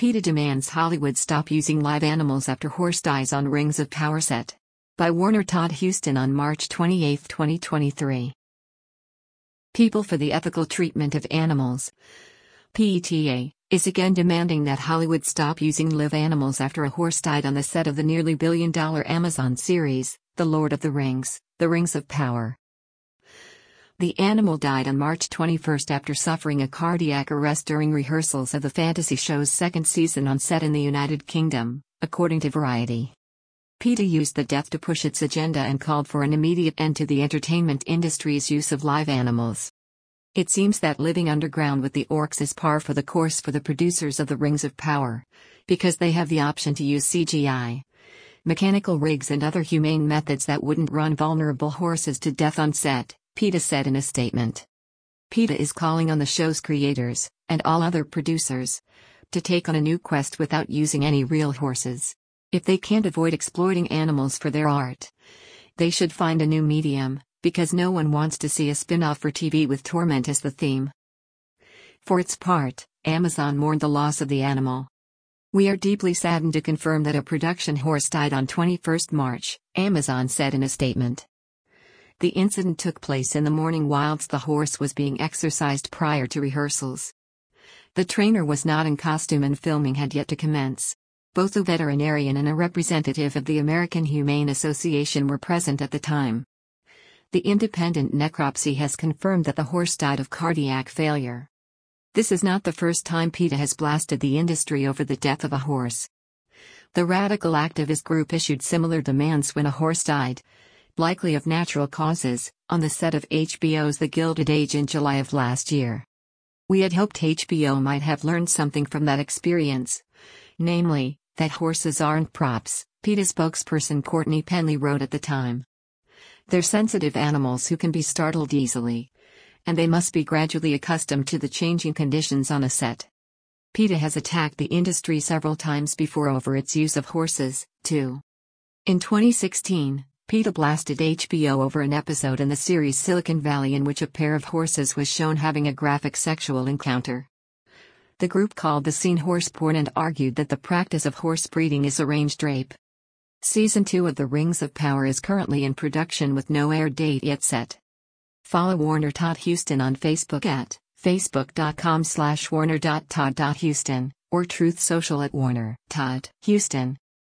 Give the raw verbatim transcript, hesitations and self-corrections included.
PETA demands Hollywood stop using live animals after horse dies on Rings of Power set. By Warner Todd Huston on March twenty-eighth, twenty twenty-three. People for the Ethical Treatment of Animals, PETA, is again demanding that Hollywood stop using live animals after a horse died on the set of the nearly billion-dollar Amazon series, The Lord of the Rings, The Rings of Power. The animal died on March twenty-first after suffering a cardiac arrest during rehearsals of the fantasy show's second season on set in the United Kingdom, according to Variety. PETA used the death to push its agenda and called for an immediate end to the entertainment industry's use of live animals. It seems that living underground with the orcs is par for the course for the producers of the Rings of Power, because they have the option to use C G I, mechanical rigs and other humane methods that wouldn't run vulnerable horses to death on set, PETA said in a statement. PETA is calling on the show's creators, and all other producers, to take on a new quest without using any real horses. If they can't avoid exploiting animals for their art, they should find a new medium, because no one wants to see a spin-off for T V with torment as the theme. For its part, Amazon mourned the loss of the animal. "We are deeply saddened to confirm that a production horse died on twenty-first March, Amazon said in a statement. The incident took place in the morning whilst the horse was being exercised prior to rehearsals. The trainer was not in costume and filming had yet to commence. Both a veterinarian and a representative of the American Humane Association were present at the time. The independent necropsy has confirmed that the horse died of cardiac failure." This is not the first time PETA has blasted the industry over the death of a horse. The radical activist group issued similar demands when a horse died, likely of natural causes, on the set of H B O's The Gilded Age in July of last year. "We had hoped H B O might have learned something from that experience, namely, that horses aren't props," PETA spokesperson Courtney Penley wrote at the time. "They're sensitive animals who can be startled easily, and they must be gradually accustomed to the changing conditions on a set." PETA has attacked the industry several times before over its use of horses, too. In twenty sixteen, PETA blasted H B O over an episode in the series Silicon Valley in which a pair of horses was shown having a graphic sexual encounter. The group called the scene horse porn and argued that the practice of horse breeding is arranged rape. Season two of The Rings of Power is currently in production with no air date yet set. Follow Warner Todd Huston on Facebook at facebook.com slash warner.todd.huston or Truth Social at Warner Todd Huston.